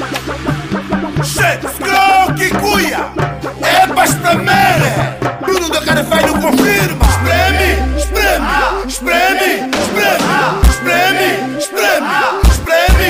Que cuia! É para espremer! Bruno da cara vai não confirma! Espreme! Espreme! Espreme! Espreme! Espreme! Espreme!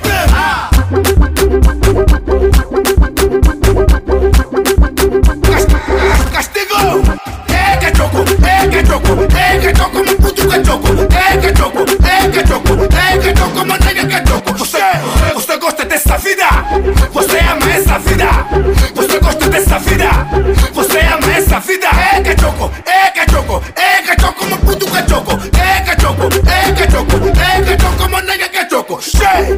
Espreme! Castigou! É cachoco! É cachoco! É cachoco! Meu puto cachoco! É cachoco! É cachoco! É cachoco! Manteiga cachoco! Você gosta dessa vida? Você ama essa vida? Você gosta dessa vida? Você ama essa vida? É cachoco, é cachoco, é cachoco, meu puto cachoco. É cachoco, é cachoco, é cachoco, meu nega cachoco. Che!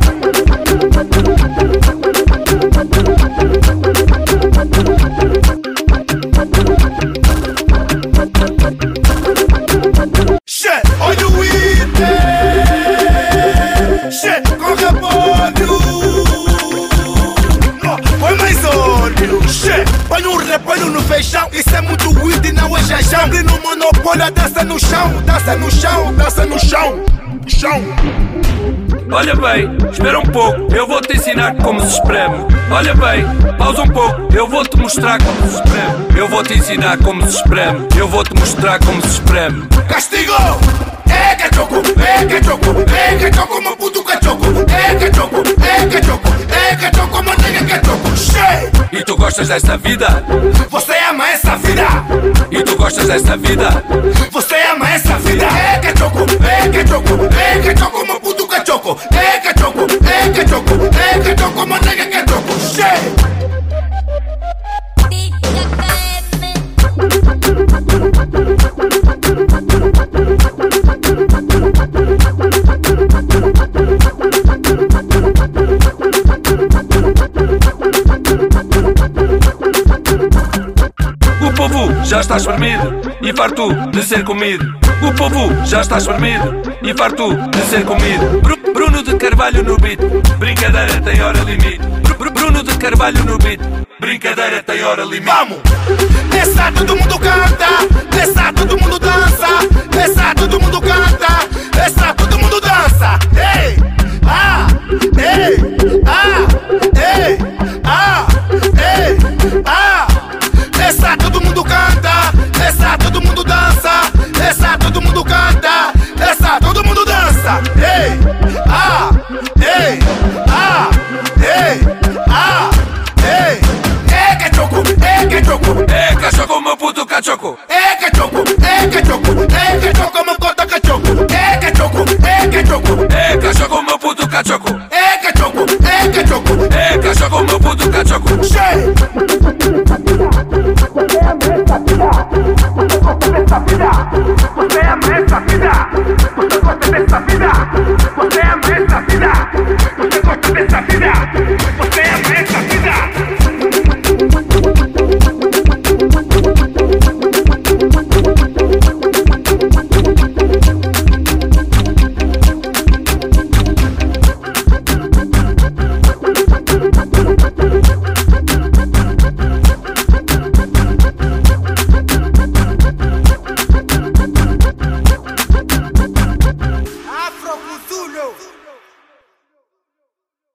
Che! Olha o item! Che! Com repolho! Põe mais óleo! Che! Põe um repolho no feijão! Isso é muito weed e não é jajão! Abre no monopólio, dança no chão! Dança no chão! Dança no chão! Chão! Olha bem, espera um pouco, eu vou te ensinar como se espreme. Olha bem, pausa um pouco, eu vou te mostrar como se espreme. Eu vou te ensinar como se espreme. Eu vou te mostrar como se espreme. Castigou! É cachoco, é cachoco, é cachoco, meu puto cachoco. É cachoco, é cachoco, é cachoco, meu nega cachoco. Che! E tu gostas desta vida? Você ama essa vida? E tu gostas desta vida? Você ama essa vida? É cachoco, é cachoco, é cachoco, meu puto cachoco. É cachoco, é cachoco, é cachoco, meu nega cachoco. Che! O povo já está espremido e farto de ser comido. O povo já está espremido e farto de ser comido. Bruno de Carvalho no beat, brincadeira tem hora limite. Bruno de Carvalho no beat, brincadeira tem hora limite. Vamos! Nessa todo mundo canta, nessa todo mundo dança, nessa todo mundo canta, nessa todo mundo dança. Ei! Ah! Ei! Ah! Ei! Ah! Ei! Ah! Nessa todo mundo canta, nessa todo mundo dança, nessa todo mundo canta, nessa todo mundo dança. Ei! Ah! Ei! Ah! Ei! Ah! Ei! É cachoco, é cachoco, é cachoco, meu puto cachoco. é cachoco, é cachoco, é cachoco, meu cota cachoco. É cachoco, é cachoco, É cachoco, meu puto cachoco. é cachoco, é cachoco. É cachoco, meu puto cachoco. Che! Você ama essa vida? Você gosta dessa vida? Você ama essa vida? Você gosta dessa vida?